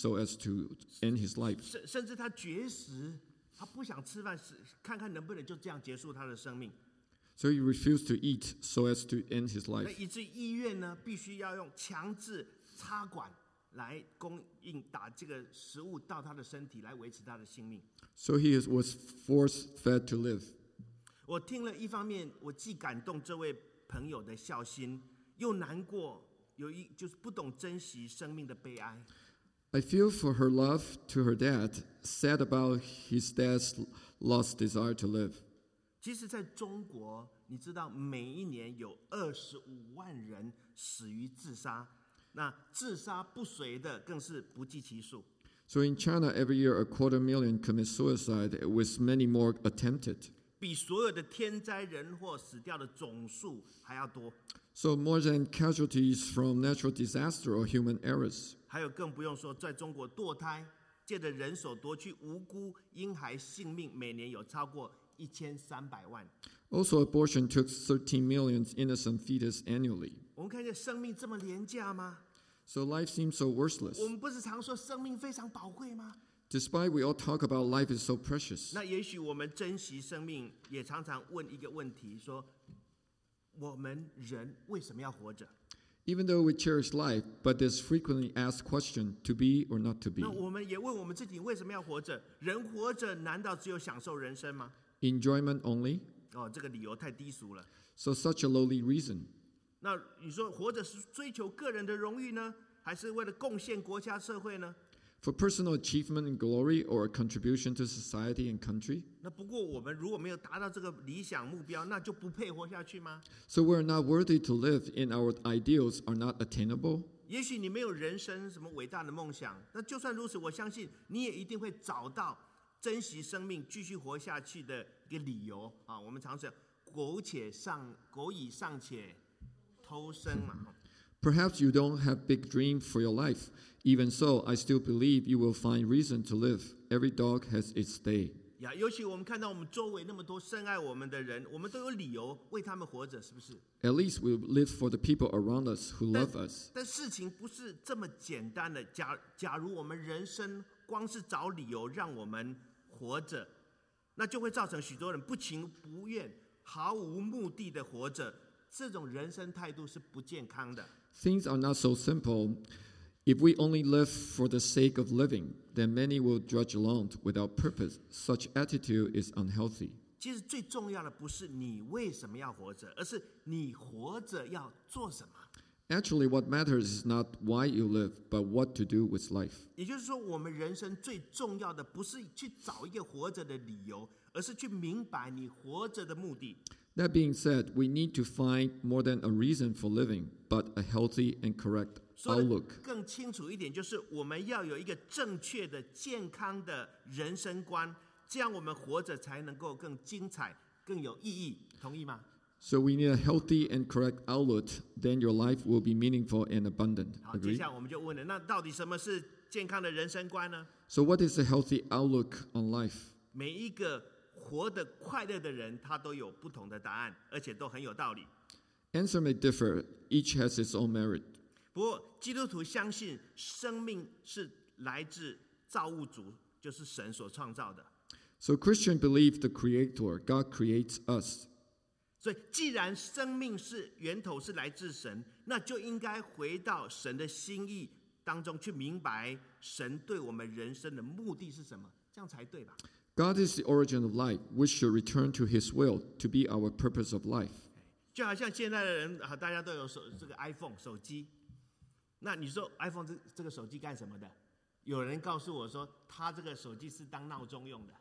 so as to end his life. 甚至他绝食，他不想吃饭，看看能不能就这样结束他的生命。 So he refused to eat so as to end his 那 life. 以至于医院呢，必须要用强制插管来供应打这个食物到他的身体，来维持他的性命。 So he was force-fed to live. 我听了，一方面我既感动这位朋友的孝心，又难过就是不懂珍惜生命的悲哀。 I feel for her love to her dad, sad about his dad's lost desire to live. 其实在中国，你知道每一年有25万人死于自杀，那自杀不遂的更是不计其数。 So in China, every year 250,000 commit suicide, with many more attempted. 比所有的天灾人祸死掉的总数还要多。 So more than casualties from natural disaster or human errors. 还有更不用说，在中国堕胎，借着人手夺去无辜婴孩性命，每年有超过1300万。 Also, abortion took 13 million innocent fetus annually. 我们看见生命这么廉价吗？ So life seems so worthless. 我们不是常说生命非常宝贵吗？ Despite we all talk about life is so precious. 那也许我们珍惜生命，也常常问一个问题：说我们人为什么要活着？ Even though we cherish life, but there's frequently asked question, to be or not to be. 那我们也问我们自己：为什么要活着？人活着难道只有享受人生吗？ Enjoyment only? 这个理由太低俗了。 So such a lowly reason. 那你说活着是追求个人的荣誉呢，还是为了贡献国家社会呢？ For personal achievement and glory or a contribution to society and country? 那不过我们如果没有达到这个理想目标，那就不配活下去吗？ So we're not worthy to live and our ideals are not attainable? 也许你没有人生什么伟大的梦想，那就算如此，我相信你也一定会找到珍惜生命、继续活下去的一个理由啊！我们常说“苟以尚且偷生”嘛。 Perhaps you don't have big dreams for your life. Even so, I still believe you will find reason to live. Every dog has its day. 尤其我们看到我们周围那么多深爱我们的人，我们都有理由为他们活着，是不是？ At least we live for the people around us who love us. 但事情不是这么简单的。假如我们人生光是找理由让我们活着，那就会造成许多人不情不愿、毫无目的的活着。这种人生态度是不健康的。 Things are not so simple. If we only live for the sake of living, then many will drudge along without purpose. Such attitude is unhealthy. 其实最重要的不是你为什么要活着，而是你活着要做什么。 Actually, what matters is not why you live, but what to do with life. 也就是说，我们人生最重要的不是去找一个活着的理由，而是去明白你活着的目的。 That being said, we need to find more than a reason for living, but a healthy and correct 说得 outlook. 更清楚一点，就是我们要有一个正确的、健康的人生观，这样我们活着才能够更精彩、更有意义。同意吗？ So we need a healthy and correct outlook, then your life will be meaningful and abundant. 好，接 Agree? 下来我们就问了，那到底什么是健康的人生观呢？ So what is a healthy outlook on life? 每一个活得快乐的人，他都有不同的答案，而且都很有道理。 Answer may differ, each has its own merit. 不过，基督徒相信生命是来自造物主，就是神所创造的。 So Christians believe the Creator, God creates us. 所以，既然生命是源头是来自神，那就应该回到神的心意当中去明白神对我们人生的目的是什么，这样才对吧？ God is the origin of life. We should return to His will to be our purpose of life. 就好像现在的人大家都有这个 iPhone 手机，那你说 iPhone 这个手机干什么的？有人告诉我说，他这个手机是当闹钟用的。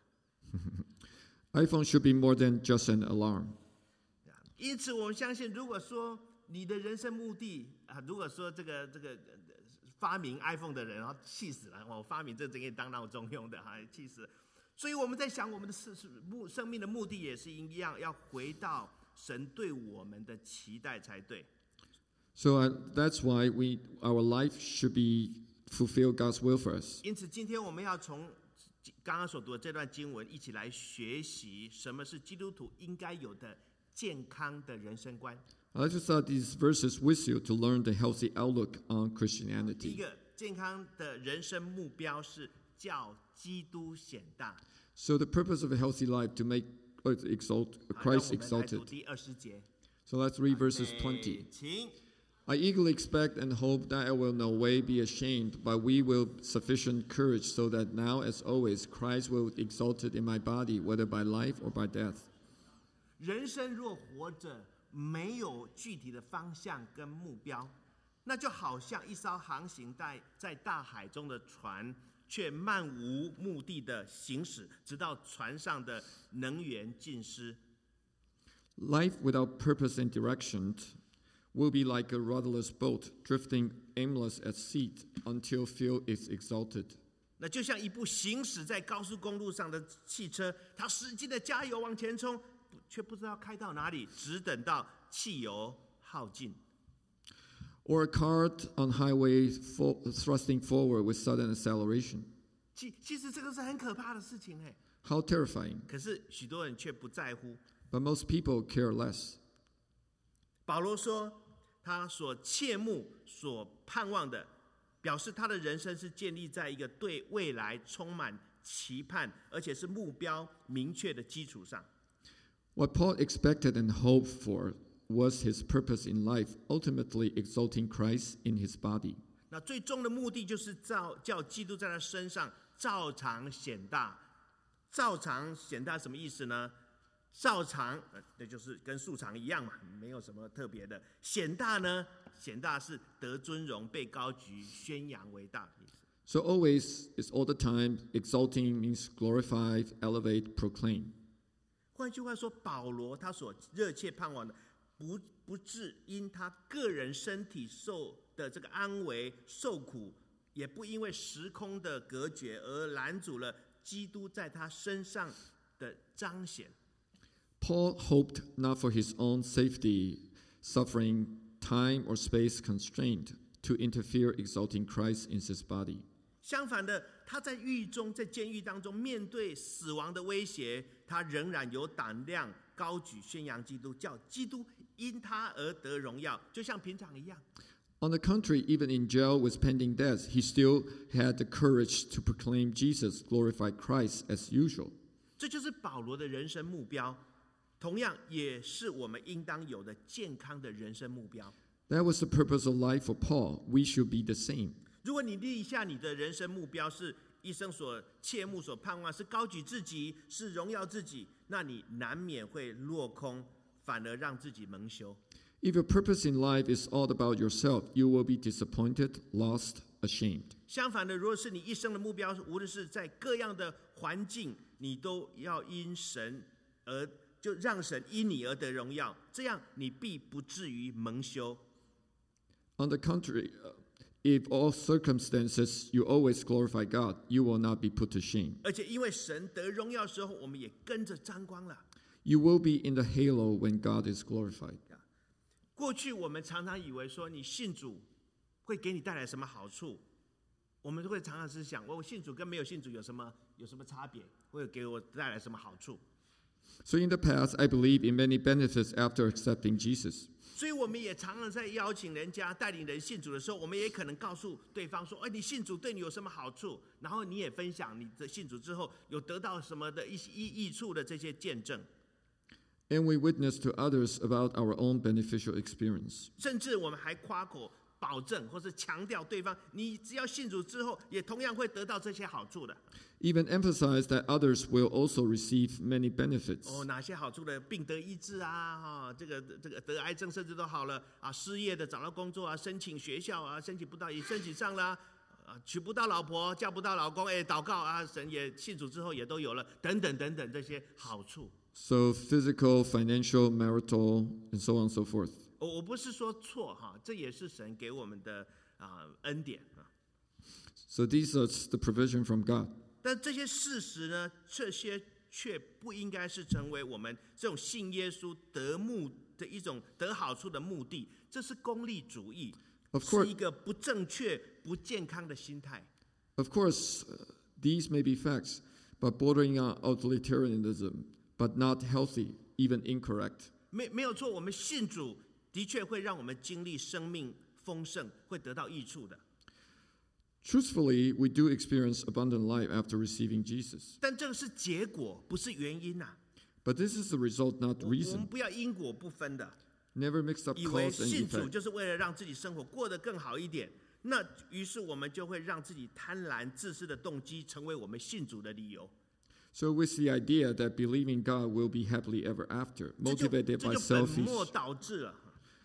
iPhone should be more than just an alarm. 因此，我们相信，如果说你的人生目的如果说这个发明 iPhone 的人，然后气死了，我发明这可以当闹钟用的，气死了。所以我们在想，我们的生命的目的也是一样，要回到神对我们的期待才对。 So that's why our life should be fulfill God's will for us. 因此，今天我们要从刚刚所读的这段经文一起来学习，什么是基督徒应该有的健康的人生观。 I'd like to start these verses with you to learn the healthy outlook on 第一 Christianity. 个， 健康的人生目标是叫基督显大。 So the purpose of a healthy life to make Christ 让我们来读 exalted. 第20节。 So let's read verses 20. 请。 I eagerly expect and hope that I will no way be ashamed, but we will sufficient courage so that now as always Christ will be exalted in my body, whether by life or by death. 人生若活着没有具体的方向跟目标，那就好像一艘航行在大海中的船，却漫无目的的行驶，直到船上的能源尽失。 Life without purpose and direction will be like a rudderless boat drifting aimless at sea until fuel is exhausted. 那就像一部行驶在高速公路上的汽车，它使劲的加油往前冲，却不知道开到哪里，只等到汽油耗尽。 Or a cart on highway thrusting forward with sudden acceleration. 其实这个是很可怕的事情哎， How terrifying. 可是许多人却不在乎。 But most people care less. 保罗说，他所切慕、所盼望的，表示他的人生是建立在一个对未来充满期盼，而且是目标明确的基础上。 What Paul expected and hoped for was his purpose in life, ultimately exalting Christ in his body. 那最终的目的就是叫基督在他身上照常显大。照常显大什么意思呢？照常，那就是跟素常一样嘛，没有什么特别的。显大呢，显大是得尊荣、被高举、宣扬为大的意思。 So always is all the time, exalting means glorify, elevate, proclaim. 换句话说，保罗他所热切盼望的，不致因他个人身体受的这个安危受苦，也不因为时空的隔绝而拦阻了基督在他身上的彰显。 Paul hoped not for his own safety, suffering time or space constraint to interfere exalting Christ in his body. 相反的，他在狱中，在监狱当中，面对死亡的威胁，他仍然有胆量高举宣扬基督，叫基督因他而得荣耀，就像平常一样。 On the contrary, even in jail with pending death, he still had the courage to proclaim Jesus, glorify Christ as usual. 这就是保罗的人生目标，同样也是我们应当有的健康的人生目标。 That was the purpose of life for Paul. We should be the same. 如果你立下你的人生目标是一生所切慕、所盼望，是高举自己，是荣耀自己，那你难免会落空，反而让自己蒙羞。 If your purpose in life is all about yourself, you will be disappointed, lost, ashamed. 相反的，如果是你一生的目标，无论是在各样的环境，你都要因神而就让神因你而得荣耀，这样你必不至于蒙羞。 On the contrary, if all circumstances you always glorify God, you will not be put to shame. 而且因为神得荣耀的时候，我们也跟着沾光了。 You will be in the halo when God is glorified. 过去我们常常以为说，你信主会给你带来什么好处？我们都会常常是想，我信主跟没有信主有什么差别？会给我带来什么好处？ So in the past, I believe in many benefits after accepting Jesus. 所以我们也常常在邀请人家带领人信主的时候，我们也可能告诉对方说：“你信主对你有什么好处？”然后你也分享你的信主之后有得到什么的一些益处的这些见证。 And we witness to others about our own beneficial experience. 甚至我们还夸口保证或是强调对方，你只要信主之后，也同样会得到这些好处的。 Even emphasize that others will also receive many benefits. 哪些好处的？病得医治啊，这个得癌症甚至都好了啊，失业的找到工作啊，申请学校啊，申请不到也申请上了娶不到老婆，嫁不到老公，祷告啊，神也信主之后也都有了，等等等等这些好处。 So physical, financial, marital, and so on and so forth. 我不是说错哈，这也是神给我们的恩典啊。 So these are the provision from God. 但这些事实呢，这些却不应该是成为我们这种信耶稣的一种得好处的目的。这是功利主义， Of course, 是一个不正确、不健康的心态。 of course, these may be facts, but bordering on authoritarianism, but not healthy, even incorrect. 没有错，我们信主的确会让我们经历生命丰盛，会得到益处的。 Truthfully, we do experience abundant life after receiving Jesus. 但这个是结果，不是原因呐。 But this is the result, not 我们 reason. 不要因果不分的， Never mix up 以为 cause and 信主 effect. 就是为了让自己生活过得更好一点。那于是我们就会让自己贪婪、自私的动机成为我们信主的理由。 So with the idea that believing God will be happily ever after, 这就 motivated 这 by 就本末 selfish, 倒置了。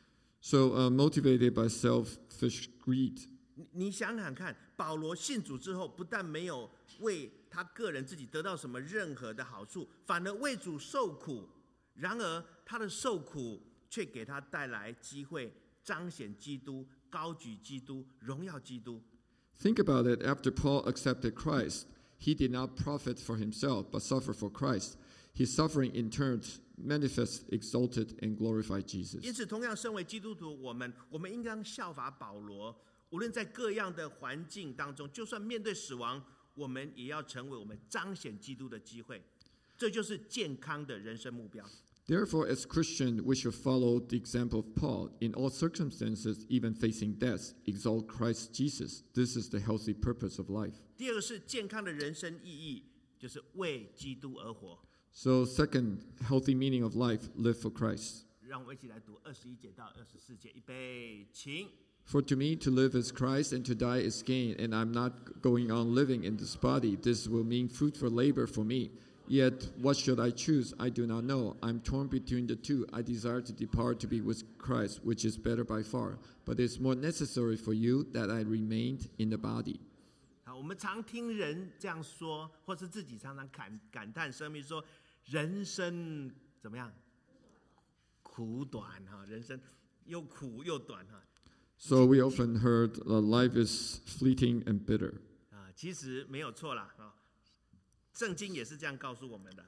so motivated by selfish greed. 你想想看，保罗信主之后，不但没有为他个人自己得到什么任何的好处，反而为主受苦。然而他的受苦却给他带来机会，彰显基督、高举基督、荣耀基督。 Think about it. After Paul accepted Christ, he did not profit for himself, but suffer for Christ. His suffering in turn manifest, exalted, and glorified 因 Jesus. 此，同样身为基督徒，我们应当效法保罗，无论在各样的环境当中，就算面对死亡，我们也要成为我们彰显基督的机会。这就是健康的人生目标。 Therefore, as Christians, we should follow the example of Paul. In all circumstances, even facing death, exalt Christ Jesus. This is the healthy purpose of life. 第二个是健康的人生意义，就是为基督而活。 So second, healthy meaning of life, live for Christ. 让我们一起来读21节到24节，预备，请。 For to me to live is Christ and to die is gain, and I'm not going on living in this body. This will mean fruitful labor for me. Yet what should I choose? I do not know. I'm torn between the two. I desire to depart to be with Christ, which is better by far. But it's more necessary for you that I remained in the body. 好，我们常听人这样说，或是自己常常感叹生命说，人生怎么样？苦短哈，人生又苦又短哈。 So we often heard life is fleeting and bitter. 啊，其实没有错啦啊，圣经也是这样告诉我们的。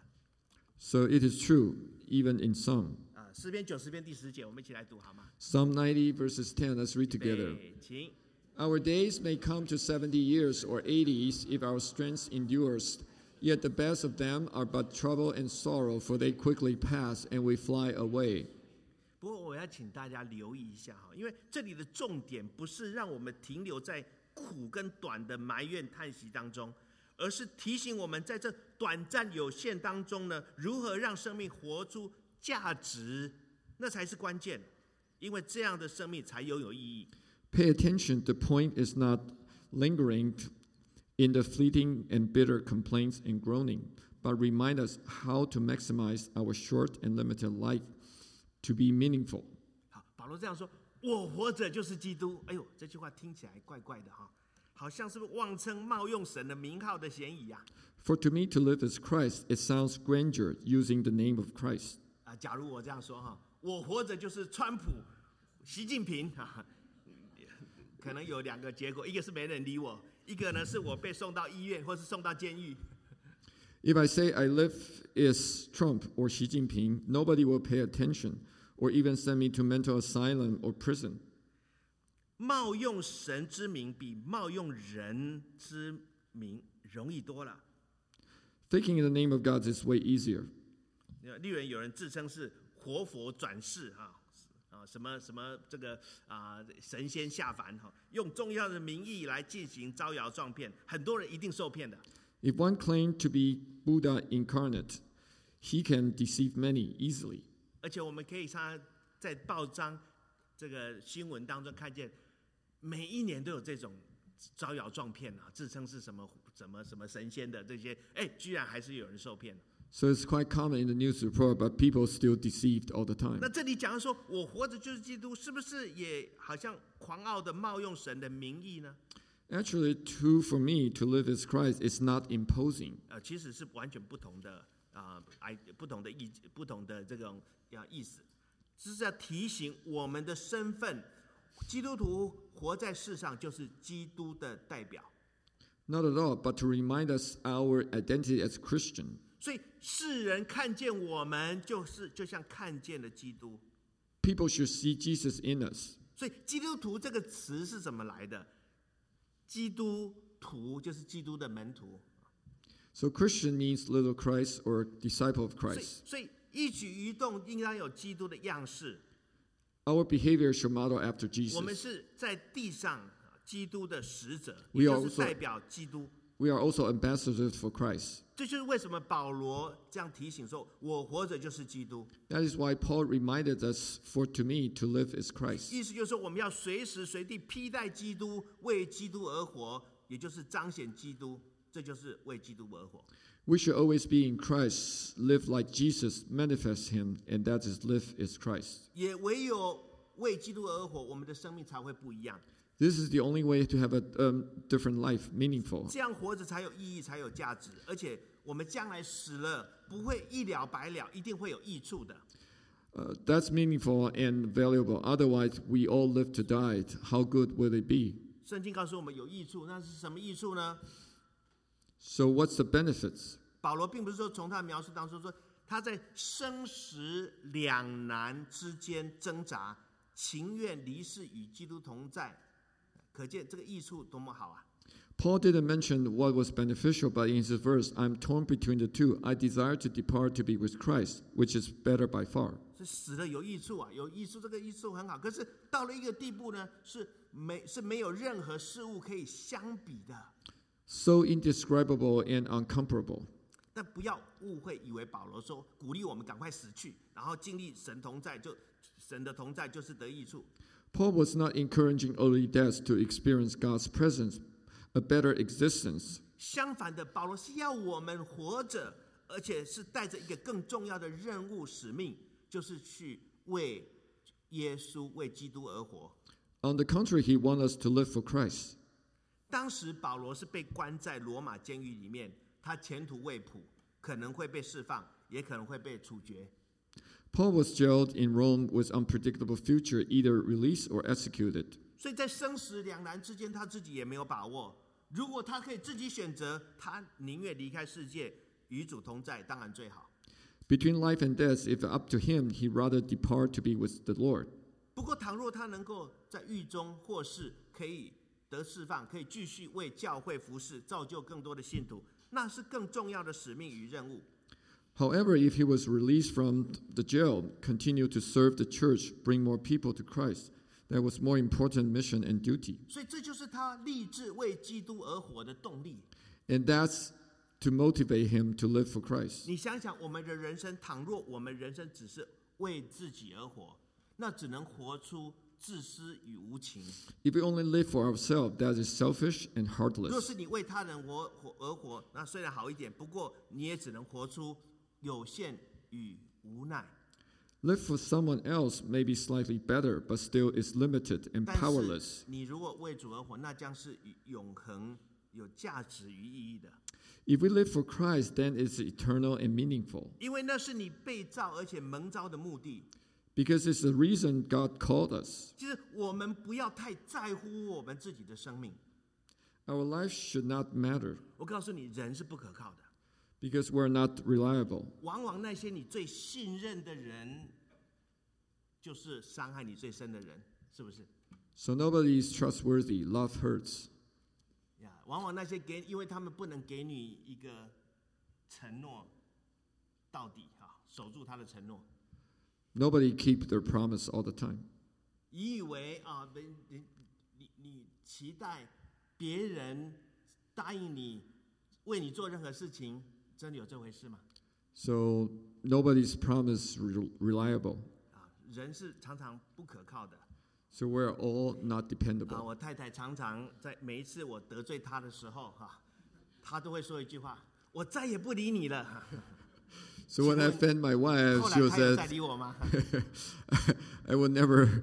So it is true, even in some. 啊，诗篇90篇第10节，我们一起来读好吗？ Psalm 90 verses 10, let's read together. 对，请。 Our days may come to 70 years or 80s if our strength endures. Yet the best of them are but trouble and sorrow, for they quickly pass and we fly away. 不过我要请大家留意一下哈，因为这里的重点不是让我们停留在苦跟短的埋怨叹息当中，而是提醒我们在这短暂有限当中呢，如何让生命活出价值，那才是关键，因为这样的生命才拥有意义。 Pay attention, the point is not lingering in the fleeting and bitter complaints and groaning, but remind us how to maximize our short and limited life to be meaningful. 好，保罗这样说：“我活着就是基督。”哎呦，这句话听起来怪怪的哈，好像是不是妄称冒用神的名号的嫌疑啊？ For to me to live is Christ, it sounds grandeur using the name of Christ. 啊，假如我这样说哈，我活着就是川普、习近平啊，可能有2个结果，一个是没人理我，一个呢是我被送到医院或是送到监狱。 If I say I live is Trump or Xi Jinping, nobody will pay attention or even send me to mental asylum or prison. 冒用神之名比冒用人之名容易多了。 Taking in the name of God is way easier. 例如有人自称是活佛转世啊，什么什么这个神仙下凡哈，用重要的名义来进行招摇撞骗，很多人一定受骗的。 If one claimed to be Buddha incarnate, he can deceive many easily. 而且我们可以常常在报章这个新闻当中看见，每一年都有这种招摇撞骗啊，自称是什么神仙的这些，居然还是有人受骗。 So it's quite common in the news report, but people still deceived all the time. 那这里讲说我活着就是基督，是不是也好像狂傲的冒用神的名义呢？ Actually, true for me to live as Christ is not imposing. 其实是完全不同的不同的这种意思，这是要提醒我们的身份。基督徒活在世上就是基督的代表。 Not at all, but to remind us our identity as Christian. 所以世人看见我们，就像看见了基督。 People should see Jesus in us. 所以基督徒这个词是怎么来的？基督徒就是基督的门徒。 So Christian means little Christ or disciple of Christ. 所以一举一动应该有基督的样式。 Our behavior should model after 我们 Jesus. 是在地上基督的使者， We 也 are 就是 also- 代表基督。 We are also ambassadors for Christ. 这就是为什么保罗这样提醒说：“我活着就是基督。 That is why Paul reminded us, for to me, to live is Christ. 意思就是说，我们要随时随地披戴基督，为基督而活，也就是彰显基督，这就是为基督而活。 We should always be in Christ, live like Jesus, manifest Him, and that is live is Christ. 也唯有为基督而活，我们的生命才会不一样。 This is the only way to have a different life, meaningful. 这样活着才有意义，才有价值，而且我们将来死了不会一了百了，一定会有益处的。 That's meaningful and valuable. Otherwise, we all live to die. How good will it be? 圣经告诉我们有益处，那是什么益处呢？ So, what's the benefits? 保罗并不是说从他的描述当中说他在生死两难之间挣扎，情愿离世与基督同在，可见这个益处多么好啊！ Paul didn't mention what was beneficial, but in his verse, I'm torn between the two. I desire to depart to be with Christ, which is better by far. 是死了有益处啊，有益处，这个益处很好。可是到了一个地步呢，是没有任何事物可以相比的。 So indescribable and uncomparable. 但不要误会，以为保罗说鼓励我们赶快死去，然后经历神同在，神的同在就是得益处。 Paul was not encouraging early deaths to experience God's presence, a better existence. 相反的，保罗是要我们活着，而且是带着一个更重要的任务使命，就是去为耶稣、为基督而活。 On the contrary, he wants us to live for Christ. 当时保罗是被关在罗马监狱里面，他前途未卜，可能会被释放，也可能会被处决。 Paul was jailed in Rome with unpredictable future, either released or executed. 所以在生死两难之间，他自己也没有把握。如果他可以自己选择，他宁愿离开世界，与主同在，当然最好。 Between life and death, if up to him, he'd rather depart to be with the Lord. 不过，倘若他能够在狱中获释，可以得释放，可以继续为教会服侍，造就更多的信徒，那是更重要的使命与任务。 However, if he was released from the jail, continue to serve the church, bring more people to Christ, that was more important mission and duty. 所以，这就是他立志为基督而活的动力。 And that's to motivate him to live for Christ. 你想想，我们的人生，倘若我们人生只是为自己而活，那只能活出自私与无情。 If we only live for ourselves, that is selfish and 若 heartless. 是你为他人而活，那虽然好一点，不过你也只能活出有限与无奈。 Live for someone else may be slightly better, but still is limited and 但是 powerless. 你如果为主而活，那将是永恒、有价值与意义的， If we live for Christ, then it's eternal and meaningful. 因为那是你被造而且蒙召的目的。 Because it's the reason God called us. 就是我们不要太在乎我们自己的生命。 Our life should not matter 我告诉你，人是不可靠的。 because we're not reliable. 往往那些你最信任的人，就是伤害你最深的人，是不是？ So nobody is trustworthy. Love hurts. 呀，往往那些因为他们不能给你一个承诺到底啊，守住他的承诺， Nobody keep their promise all the time. 以为啊，你期待别人答应你，为你做任何事情，真的有这回事吗？ So nobody's promise reliable. 啊，人是常常不可靠的。 So we're all not 啊， dependable. 我太太常常在每一次我得罪她的时候，哈，她都会说一句话：“我再也不理你了。 So when I offend my ” wife, 后 she 来 will 她有 say, 再理我吗？ I would never,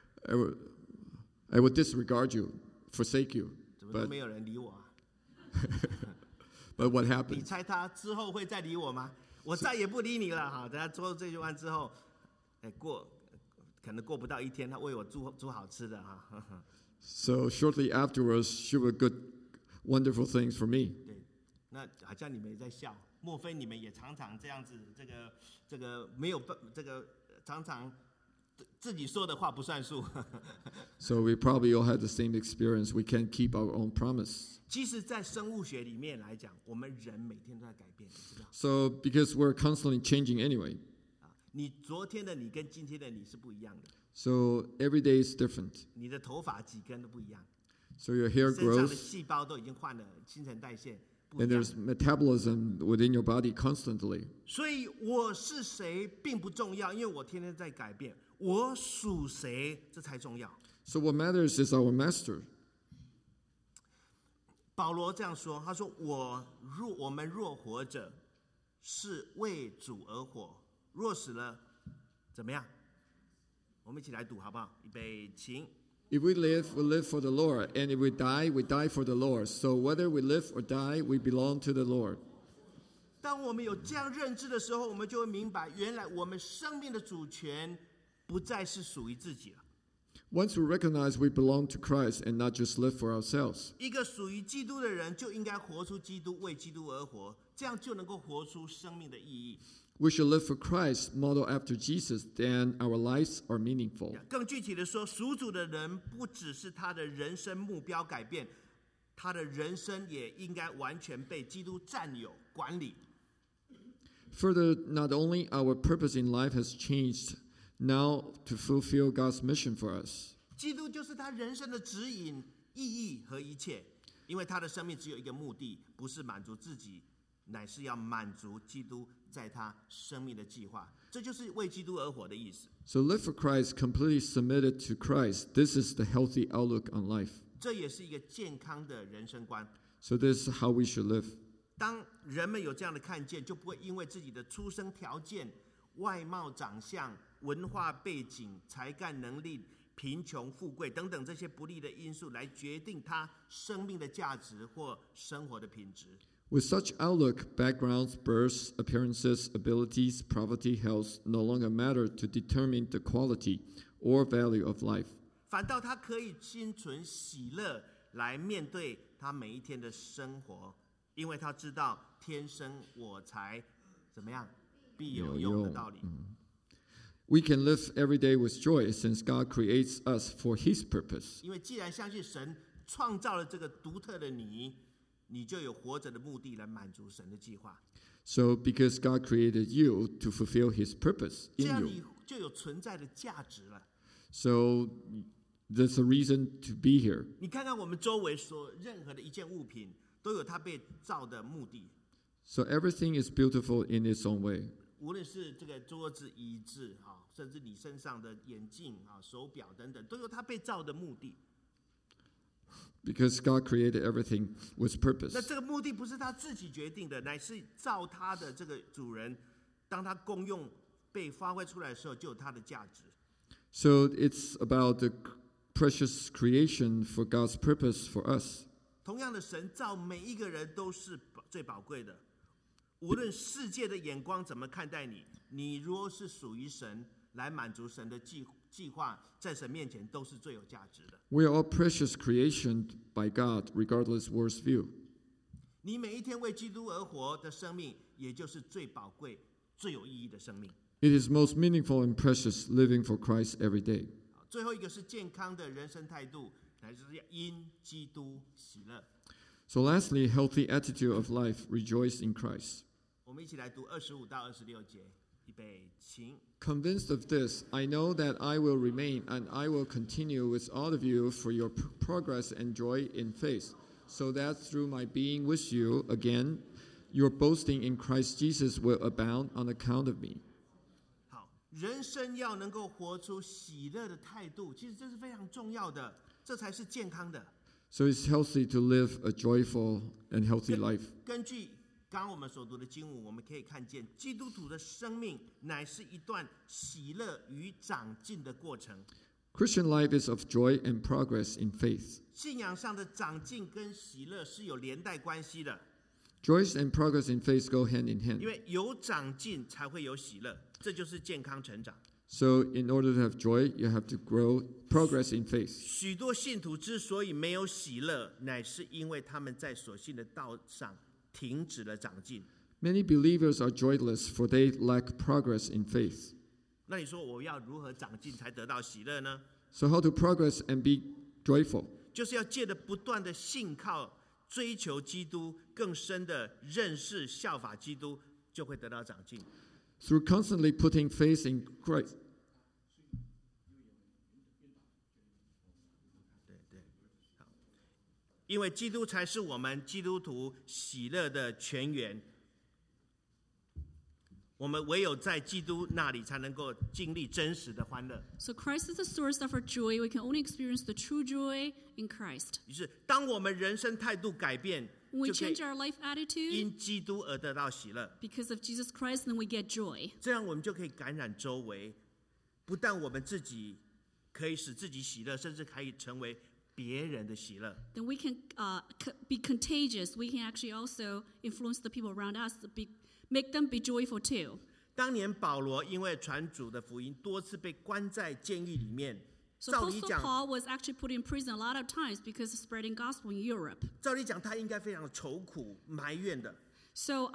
I would disregard you, forsake you. 怎么都没有人理我啊？ But what 你 happened? 猜她之后会再理我吗？我再也不理你了，哈！等她说这句话之后，可能过不到一天，她为我煮好吃的哈。 So shortly afterwards, she would do wonderful things for me. 对，那好像你们也在笑，莫非你们也常常这样子？这个没有这个常常自己说的话不算数。 So we probably all had the same experience. We can't keep our own promise. 其实，在生物学里面来讲，我们人每天都在改变，你知道？ So because we're constantly changing anyway. 你昨天的你跟今天的你是不一样的， So every day is different. 你的头发几根都不一样， So your hair 身上的 grows, 细胞都已经换了新陈代谢不 and 一样。 there's metabolism within your body constantly. 所以我是谁并不重要，因为我天天在改变。我属谁，这才重要。 So what matters is our master. 保罗这样说，他说：“我们若活着，是为主而活；若死了，怎么样？”我们一起来读好不好？预备，请。 If we live, we live for the Lord. And if we die for the Lord. So whether we live or die, we belong to the Lord. 当我们有这样认知的时候，我们就会明白，原来我们生命的主权不再是属于自己了。 Once we recognize we belong to Christ and not just live for ourselves, 一个属于基督的人，就应该活出基督，为基督而活，这样就能够活出生命的意义。 we should live for Christ, model after Jesus, then our lives are meaningful. 更具体的说，属主的人不只是他的人生目标改变，他的人生也应该完全被基督占有管理。 Further, not only our purpose in life has changed now to fulfill God's mission for us. 基督就是他人生的指引、意义和一切，因为他的生命只有一个目的，不是满足自己，乃是要满足基督在他生命的计划。这就是为基督而活的意思。 So live for Christ, completely submitted to Christ. This is the healthy outlook on life. 这也是一个健康的人生观。 So this is how we should live. 当人们有这样的看见，就不会因为自己的出生条件、外貌长相、文化背景、才干能力、贫穷富贵等等这些不利的因素来决定他生命的价值或生活的品质。 With such outlook, backgrounds, births, appearances, abilities, poverty, health no longer matter to determine the quality or value of life. 反倒他可以心存喜乐来面对他每一天的生活，因为他知道天生我材怎么样必有用的道理。 We can live every day with joy since God creates us for His purpose. 因为既然相信神创造了这个独特的你，你就有活着的目的来满足神的计划。 So because God created you to fulfill His purpose 这 in 样 you. 你就有存在的价值了。 So there's a reason to be here. 你看看我们周围所任何的一件物品，都有它被造的目的。 So everything is beautiful in its own way. 无论是这个桌子、椅子啊，甚至你身上的眼镜啊、手表等等，都有它被造的目的。 Because God created everything with purpose. 那这个目的不是他自己决定的，乃是造他的这个主人，当他功用被发挥出来的时候，就有它的价值。 So it's about the precious creation for God's purpose for us. 同样的，神造每一个人都是最宝贵的，无论世界的眼光怎么看待你，你若是属于神，来满足神的计划，在神面前都是最有价值的。 We are all precious creation by God, regardless world's view. 你每一天为基督而活的生命，也就是最宝贵、最有意义的生命。 It is most meaningful and precious living for Christ every day. 最后一个是健康的人生态度，乃是要因基督喜乐。 So lastly, healthy attitude of life, rejoice in Christ. 我们一起来读25到26节，预备，请。 Convinced of this, I know that I will remain and I will continue with all of you for your progress and joy in faith, so that through my being with you again, your boasting in Christ Jesus will abound on account of me. 好，人生要能够活出喜乐的态度，其实这是非常重要的，这才是健康的。 So it's healthy to live a joyful and healthy life. 根据刚刚我们所读的经文，我们可以看见，基督徒的生命乃是一段喜乐与长进的过程。 Christian life is of joy and progress in faith. 信仰上的长进跟喜乐是有连带关系的， Joy and progress in faith go hand in 因 hand. 为有长进才会有喜乐，这就是健康成长。 So in order to have joy, you have to grow progress in faith. 许多信徒之所以没有喜乐，乃是因为他们在所信的道上停止了长进。 Many believers are joyless, for they lack progress in faith. 那你说我要如何长进才得到喜乐呢？ So how to progress and be joyful? 就是要借着不断的信靠、追求基督，更深的认识、效法基督，就会得到长进。 Through constantly putting faith in Christ. 对对，好， 因为基督才是我们基督徒喜乐的泉源。我们唯有在基督那里才能够经历真实的欢乐。 So Christ is the source of our joy. We can only experience the true joy in Christ. 于是，当我们人生态度改变， When we 就可以 change our life attitude 因基督而得到喜乐。 because of Jesus Christ, then we get joy. 这样我们就可以感染周围，不但我们自己可以使自己喜乐，甚至可以成为别人的喜乐。 Then we can be contagious. We can actually also influence the people around us, make them be joyful too. 当年保罗因为传主的福音，多次被关在监狱里面。 So 照理 Apostle 讲， Paul was actually put in prison a lot of times because of spreading gospel in Europe. 照理讲，他应该非常愁苦、埋怨的。 So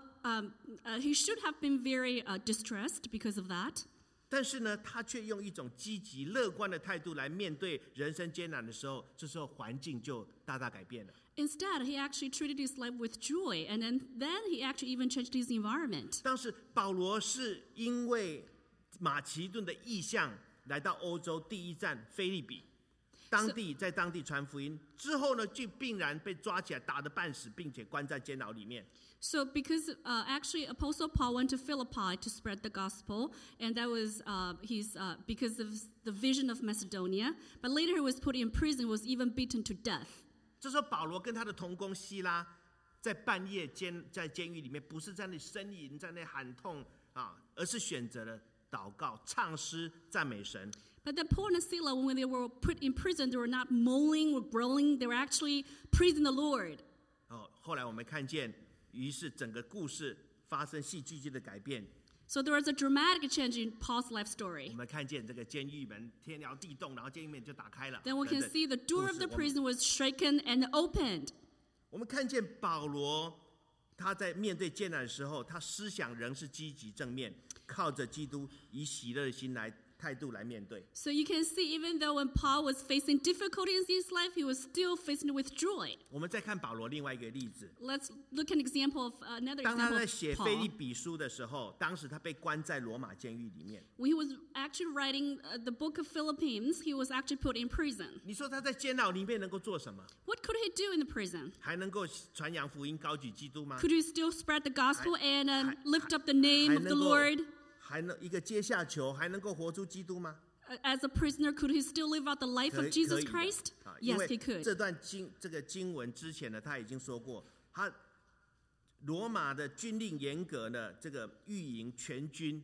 he should have been very distressed because of that. 但是呢，他却用一种积极乐观的态度来面对人生艰难的时候，这时候环境就大大改变了。 Instead, he actually treated his life with joy, and then he actually even changed his environment. 当时保罗是因为马其顿的意向来到欧洲第一站腓立比，在当地传福音之后呢，就必然被抓起来打得半死，并且关在监牢里面。 So because actually Apostle Paul went to Philippi to spread the gospel, and that was because of the vision of Macedonia. But later he was put in prison, was even beaten to death. 这时候保罗跟他的同工希拉在半夜在监狱里面，不是在那里呻吟，在那里喊痛啊，而是选择了祷告、唱诗、赞美神。 But then Paul and Silas, when they were put in prison, they were not moaning or groaning. They were actually praising the Lord. 后来我们看见，于是整个故事发生戏剧性的改变。 So there was a dramatic change in Paul's life 我 story. 们看见这个监狱门天摇地动，然后监狱门就打开了。 Then we can 等等 see the door of the 故事 prison was shaken and opened. 我们看见保罗他在面对艰难的时候，他思想仍是积极正面，靠着基督以喜乐的心态度来面对。 So you can see, even though when Paul was facing difficulties in his life, he was still facing it with joy. 我们再看保罗另外一个例子， Let's look at an example of another 当他 example 在 of 写腓立 Paul. 比书的时候，当时他被关在罗马监狱里面。 When he was actually writing the book of Philippines, he was actually put in prison. 你说他在监牢里面能够做什么？ What could he do in the prison? 还能够传扬福音、高举基督吗？ Could he still spread the gospel and lift up the name of the Lord? 还能一个阶下囚，还能够活出基督吗？ As a prisoner, could he still live out the life 可 of 以 Jesus 的 Christ? 因 Yes, 为 he could. 这段这个经文之前呢，他已经说过，他罗马的军令严格的这个御营全军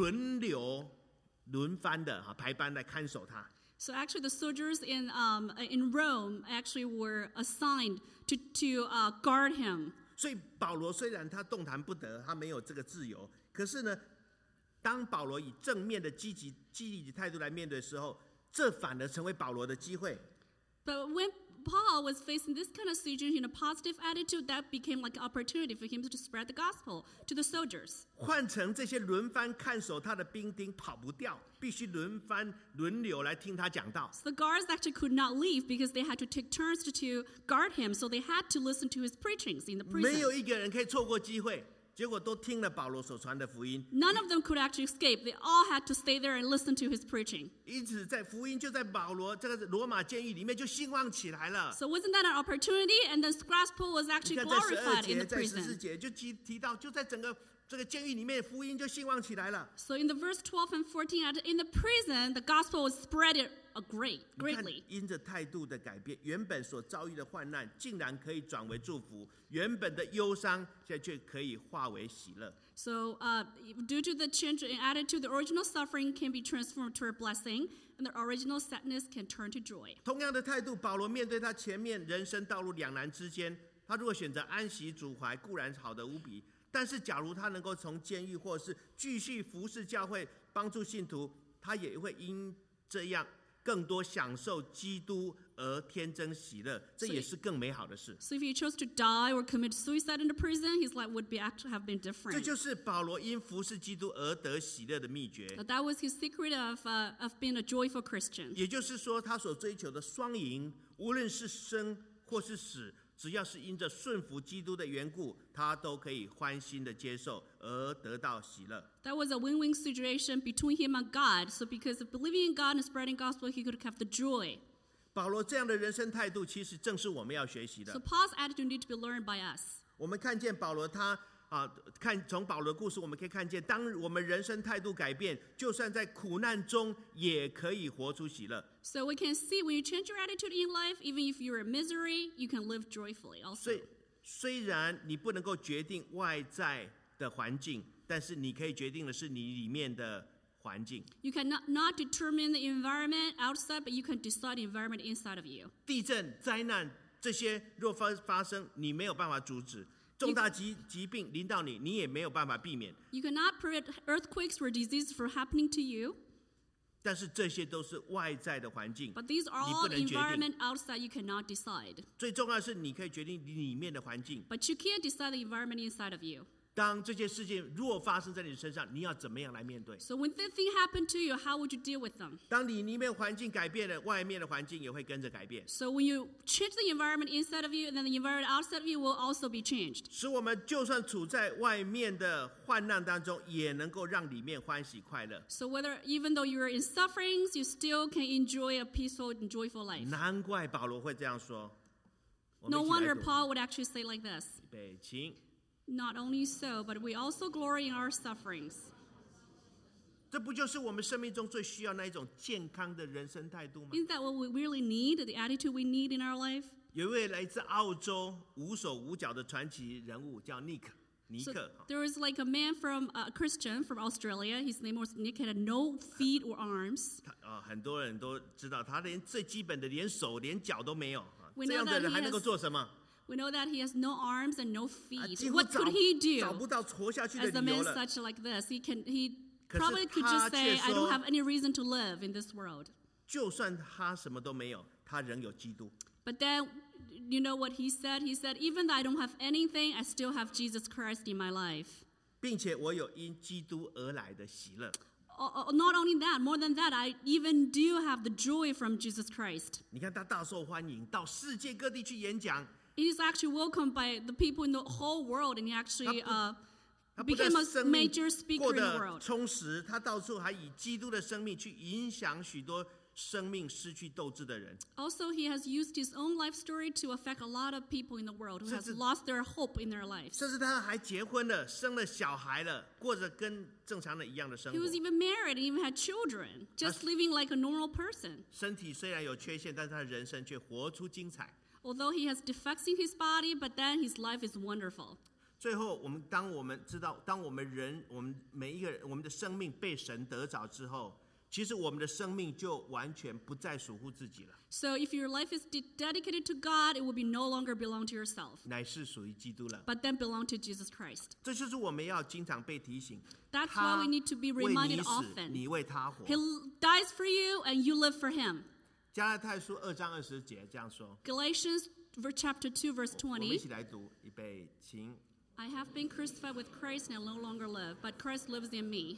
轮番的排班来看守他。 So actually, the soldiers in Rome actually were assigned to guard him. 所以保罗虽然他动弹不得，他没有这个自由，可是呢，当保罗以正面的积极态度来面对的时候，这反而成为保罗的机会。 But when Paul was facing this kind of situation in a positive attitude, that became like an opportunity for him to spread the gospel to the soldiers. 换成这些轮番看守他的兵丁跑不掉，必须轮流来听他讲道。 So the guards actually could not leave because they had to take turns to guard him. So they had to listen to his preachings in the 没有 prison. 一个人可以错过机会，结果都听了保罗所传的福音。 None of them could actually escape. They all had to stay there and listen to his preaching. 因此，在福音就在保罗这个罗马监狱里面就兴旺起来了。 So wasn't that an opportunity? And then gospel was 你 actually 看，在12 glorified in 节， the 在14 prison. 节就提到，就在整个这个监狱里面，福音就兴旺起来了。 So in the verse 12 and 14, in the prison, the gospel was spread 你看 greatly. 因着态度的改变，原本所遭遇的患难，竟然可以转为祝福；原本的忧伤，现在却可以化为喜乐。 So due to the change in attitude, the original suffering can be transformed to a blessing, and the original sadness can turn to joy. 同样的态度，保罗面对他前面人生道路两难之间，他如果选择安息主怀，固然好得无比。但是，假如他能够从监狱或是继续服侍教会，帮助信徒，他也会因这样更多享受基督而天真喜乐，这也是更美好的事。 So if he chose to die or commit suicide in the prison, his life would have been 这 different. 就是保罗因服侍基督而得喜乐的秘诀。 That was his secret of being a joyful Christian. 也就是说，他所追求的双赢，无论是生或是死，只要是因着顺服基督的缘故，他都可以欢欣的接受而得到喜乐。 That was a win-win situation between him and God. So because of believing in God and spreading gospel, he could have the joy. 保罗这样的人生态度，其实正是我们要学习的。 So Paul's attitude need to be learned by us. 我们看见保罗从保罗的故事，我们可以看见，当我们人生态度改变，就算在苦难中，也可以活出喜乐。 So we can see when you change your attitude in life, even if you're in misery, you can live joyfully 所 also. 以，虽然你不能够决定外在的环境，但是你可以决定的是你里面的环境。 You cannot not determine the environment outside, but you can decide the environment inside of you. 地震、灾难这些若发生，你没有办法阻止；重大疾病临到你，你也没有办法避免。 You cannot prevent earthquakes or diseases from happening to you, 但是这些都是外在的环境， but these are 你 all 不能决定。 environment outside you cannot decide. 最重要的是，你可以决定你里面的环境。 But you can't decide the environment inside of you. 当这些事情如果发生在你身上，你要怎么样来面对？ So when that thing happened to you, how would you deal with them? 当你里面环境改变了，外面的环境也会跟着改变， So when you change the environment inside of you, then the environment outside of you will also be changed. 使我们就算处在外面的患难当中，也能够让里面欢喜快乐。 So even though you're in sufferings, you still can enjoy a peaceful and joyful life. 难怪保罗会这样说。我们 No 一起来 wonder 读 Paul would actually say like this. 预备，请。 Not only so, but we also glory in our sufferings. 这不就是我们生命中最需要那一种健康的人生态度吗？ Isn't that what we really need, the attitude we need in our life? 有一位来自澳洲无手无脚的传奇人物叫尼克。 So there was like a man a Christian from Australia. His name was Nick. He had no feet or arms. 很多人都知道，他连最基本的连手连脚都没有。 We 这 know 样的 that 人 he 还能够 has- 做什么？ We know that he has no arms and no feet. 几乎 What 找 could he 找 do 不到活下去的 as a 理由 man 了。 such like this? He 可是 probably could 他 just say, 却 I 说 don't have any reason to live in this world. 就算他什么都没有，他仍有基督。 But then, you know what he said? He said, even though I don't have anything, I still have Jesus Christ in my life. 并且我有因基督而来的喜乐。 Not only that, more than that, I even do have the joy from Jesus Christ. 你看他大受欢迎，到世界各地去演讲。 He is actually welcomed by the people in the whole world, and he actually 他不但 became a 生命 major speaker 过 in the 得 world. 充实，他到处还以基督的生命去影响许多生命失去斗志的人。 Also, he has used his own life story to affect a lot of people in the world who has 甚至- lost their hope in their lives. 甚至他还结婚了，生了小孩了，过着跟正常人一样的生 He 活。 was even married and even had children, just living like a normal person. 身体虽然有缺陷，但是他的人生却活出精彩。 Although he has defects in his body, but then his life is wonderful. 最后，当我们知道，当我们每一个人，我们的生命被神得着之后，其实我们的生命就完全不再属乎自己了， So if your life is dedicated to God, it will be no longer belong to yourself, 乃是属于基督了。 but then belong to Jesus Christ. 这就是我们要经常被提醒。 That's 他 why we need to be 为 reminded 你死， often. 你为他活 He。dies for you and you live for him. 加拉太书2章20节这样说。 Galatians chapter 2 verse 我们一 20. 起来读，预备，请。 I have been crucified with Christ and I no longer live, but Christ lives in me.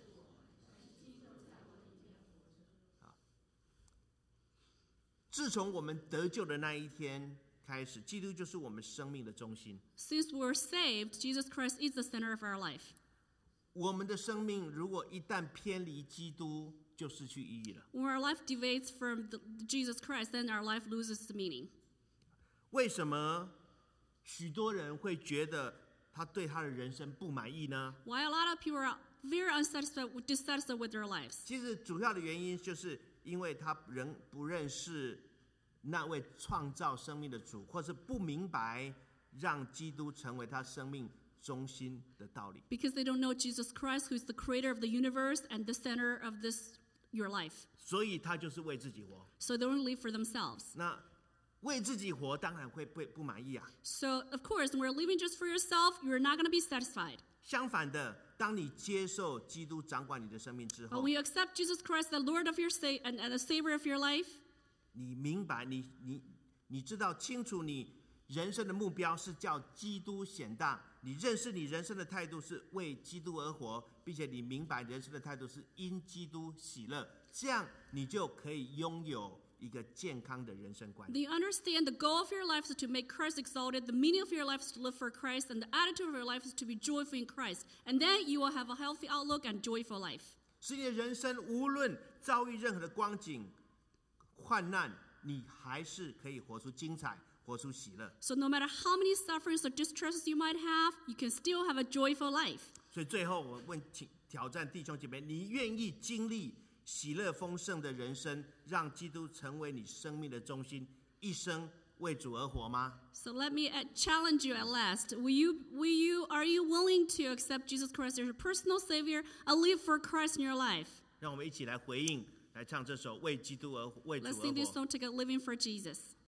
自从我们得救的那一天开始，基督就是我们生命的中心。 Since we're saved, Jesus Christ is the center of our life. 我们的生命如果一旦偏离基督，就失去意义了。 When our life deviates from Jesus Christ, then our life loses the meaning. 为什么许多人会觉得他对他的人生不满意呢？ Why a lot of people are very dissatisfied with their lives? 其实主要的原因就是因为他仍不认识那位创造生命的主，或是不明白让基督成为他生命中心的道理。 Because they don't know Jesus Christ, who is the creator of the universe and the center of your life. 所以他就是为自己活。 So they don't live for themselves. 那为自己活，当然会不满意啊。 So, of course, when you're living just for yourself, you're not going to be satisfied. 相反的，当你接受基督掌管你的生命之 But 后， when you accept Jesus Christ, the Lord of your and the Savior of your life, 你明白，你知道清楚，你人生的目标是叫基督显大。你认识你人生的态度是为基督而活，并且你明白人生的态度是因基督喜乐，这样你就可以拥有一个健康的人生观。 do you understand the goal of your life is to make Christ exalted, the meaning of your life is to live for Christ, and the attitude of your life is to be joyful in Christ. And then you will have a healthy outlook and joyful life. 使你的人生无论遭遇任何的光景、患难， 你还是可以活出精彩，活出喜乐。 So no matter how many sufferings or distresses you might have, you can still have a joyful life. 所以最后我挑战弟兄姐妹，你愿意经历喜乐丰盛的人生，让基督成为你生命的中心，一生为主而活吗？ So let me challenge you at last. Are you willing to accept Jesus Christ as your personal Savior and live for Christ in your life? 让我们一起来回应，来唱这首为基督而为主 Let's 而 sing this 活。 song together, Living for Jesus.